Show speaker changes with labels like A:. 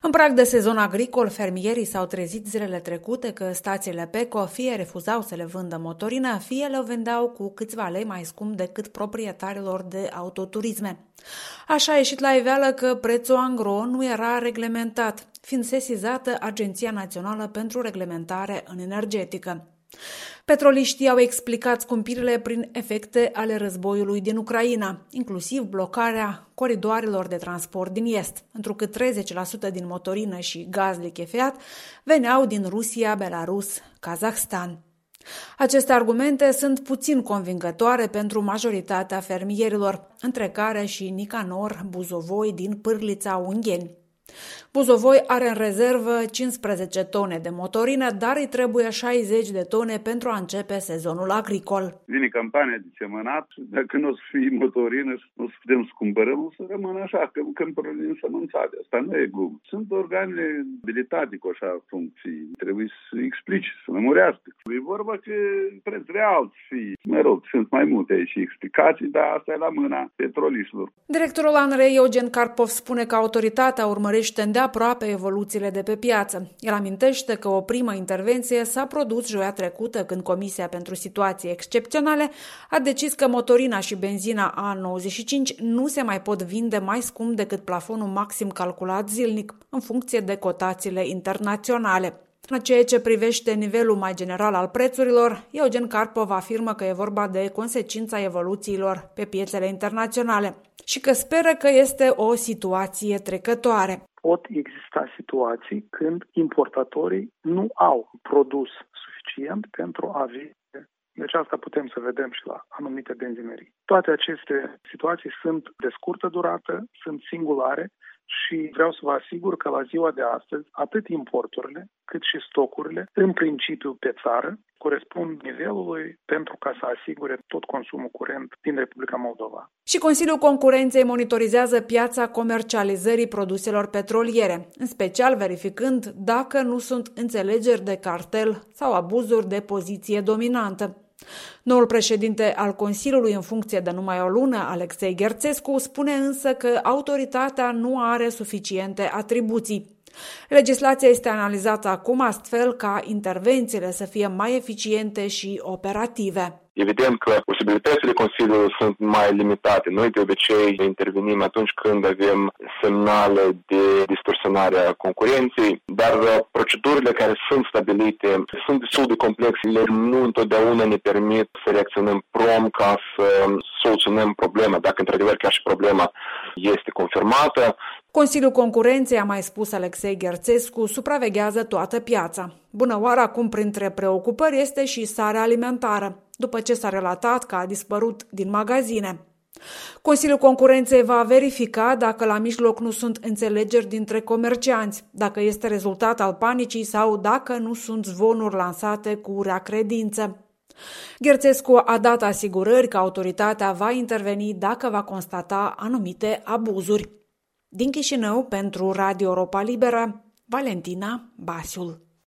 A: În prag de sezon agricol, fermierii s-au trezit zilele trecute că stațiile PECO fie refuzau să le vândă motorină, fie le vendeau cu câțiva lei mai scump decât proprietarilor de autoturisme. Așa a ieșit la iveală că prețul angro nu era reglementat, fiind sesizată Agenția Națională pentru Reglementare în Energetică. Petroliștii au explicat scumpirile prin efecte ale războiului din Ucraina, inclusiv blocarea coridoarelor de transport din est, întrucât 30% din motorină și gaz lichefiat veneau din Rusia, Belarus, Kazahstan. Aceste argumente sunt puțin convingătoare pentru majoritatea fermierilor, între care și Nicanor Buzovoi din Pârlița, Ungheni. Buzovoi are în rezervă 15 tone de motorină, dar îi trebuie 60 de tone pentru a începe sezonul agricol.
B: Vine campania de semănat, dacă nu o să fie motorină, nu o să putem să cumpărăm, o să rămână așa, că câmpurile din sămânțate. Asta nu e glumă. Sunt organele abilitate cu așa funcții. Trebuie să explice, să lămurească. E vorba că preț real să fie. Mă rog, sunt mai multe aici explicații, dar asta e la mâna petroliștilor.
A: Directorul ANRE, Eugen Karpov, spune că autoritatea urmărește îndeaproape evoluțiile de pe piață. El amintește că o primă intervenție s-a produs joia trecută, când Comisia pentru Situații Excepționale a decis că motorina și benzina A95 nu se mai pot vinde mai scump decât plafonul maxim calculat zilnic, în funcție de cotațiile internaționale. În ceea ce privește nivelul mai general al prețurilor, Eugen Karpov afirmă că e vorba de consecința evoluțiilor pe piețele internaționale și că speră că este o situație trecătoare.
C: Pot exista situații când importatorii nu au produs suficient pentru a vinde. Deci asta putem să vedem și la anumite benzinării. Toate aceste situații sunt de scurtă durată, sunt singulare și vreau să vă asigur că la ziua de astăzi, atât importurile cât și stocurile, în principiu pe țară, corespund nivelului pentru ca să asigure tot consumul curent din Republica Moldova.
A: Și Consiliul Concurenței monitorizează piața comercializării produselor petroliere, în special verificând dacă nu sunt înțelegeri de cartel sau abuzuri de poziție dominantă. Noul președinte al Consiliului în funcție de numai o lună, Alexei Gherțescu, spune însă că autoritatea nu are suficiente atribuții. Legislația este analizată acum astfel ca intervențiile să fie mai eficiente și operative.
D: Evident că posibilitățile Consiliului sunt mai limitate. Noi de obicei intervenim atunci când avem semnale de distorsionare a concurenței, dar procedurile care sunt stabilite sunt destul de complexe. Ele nu întotdeauna ne permit să reacționăm prompt ca să soluționăm problema, dacă într-adevăr chiar și problema este confirmată.
A: Consiliul Concurenței, a mai spus Alexei Gherțescu, supraveghează toată piața. Bună oară, acum printre preocupări este și sarea alimentară, după ce s-a relatat că a dispărut din magazine. Consiliul Concurenței va verifica dacă la mijloc nu sunt înțelegeri dintre comercianți, dacă este rezultat al panicii sau dacă nu sunt zvonuri lansate cu rea credință. Gherțescu a dat asigurări că autoritatea va interveni dacă va constata anumite abuzuri. Din Chișinău, pentru Radio Europa Liberă, Valentina Basiul.